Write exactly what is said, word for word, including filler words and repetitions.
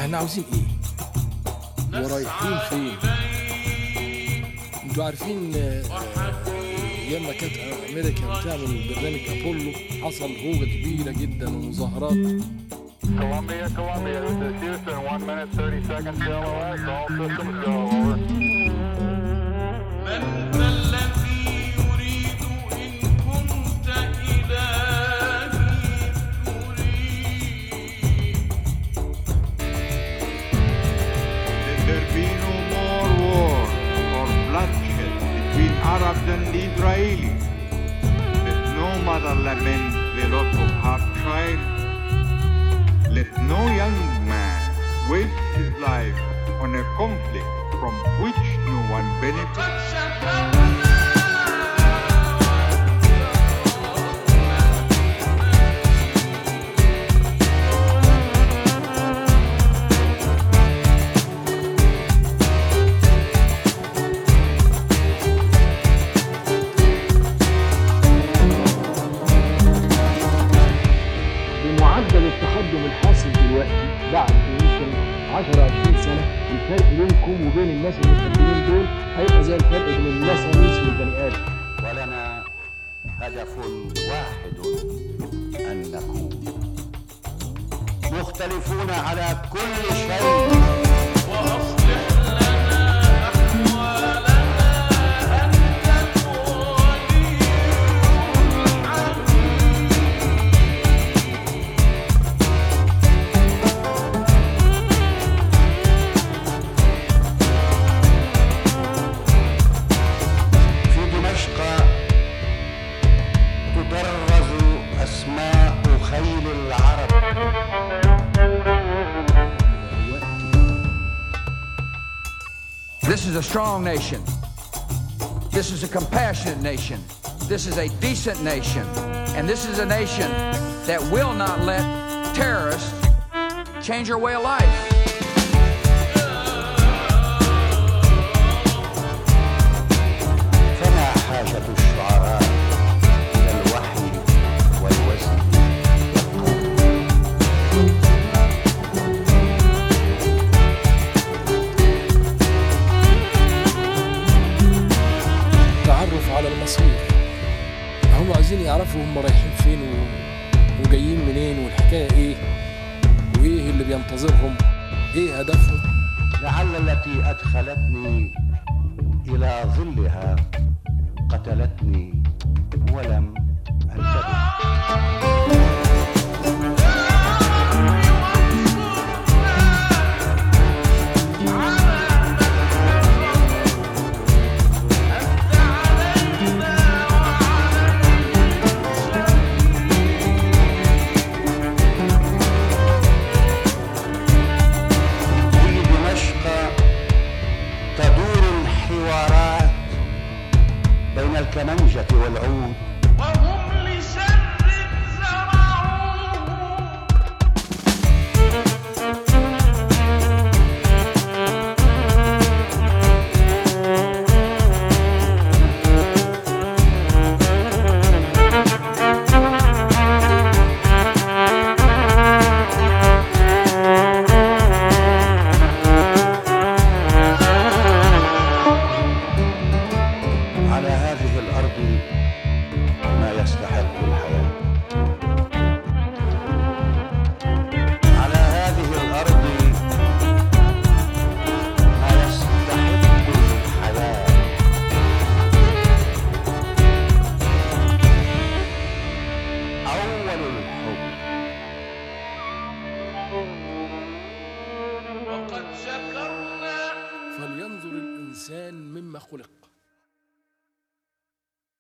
احنا عاوزين ايه ورايحين فين؟ انتوا عارفين لما كانت امريكا بتعمل برنامج ابولو حصل هوجه كبيره جدا ومظاهرات. Columbia, Columbia, this is Houston, one minute, thirty seconds to L O S, all systems go, over. من ذا الذي يريد إن كنت إلهي تريد. Let there be no more war or bloodshed between Arabs and Israelis. Let no mother lament the loss of her child. Let no young man waste his life on a conflict from which no one benefits. بمعدل التقدم الحاصل دلوقتي بعد يمكن عشرة عشرين سنة، الفرق بينكم وبين الناس المتقدمين دول هيبقى زي الفرق بين النصرانيس والبني آدم. ولنا هدف واحد أن نكون مختلفون على كل شيء. وأصلح لنا أحوالنا أنت ولي في دمشق تطرز أسماء خيل العرب. This is a strong nation. This is a compassionate nation. This is a decent nation. And this is a nation that will not let terrorists change our way of life. فما حاجة الشعراء إلى الوحي والوزن والقول. تعرف على المصير، هم عايزين يعرفوا هم رايحين فين و... وجايين منين والحكايه ايه وايه اللي بينتظرهم، ايه هدفهم. لعل التي أدخلتني إلى ظلها قتلتني ولم أنتبه. في دمشق تدور الحوارات بين الكمنجة والعود. وهم لشر زرعوه. على هذه الأرض ما يستحق الحياة. على هذه الأرض ما يستحق الحياة. أول الحب. وقد شكرنا فلينظر الانسان مما خلق.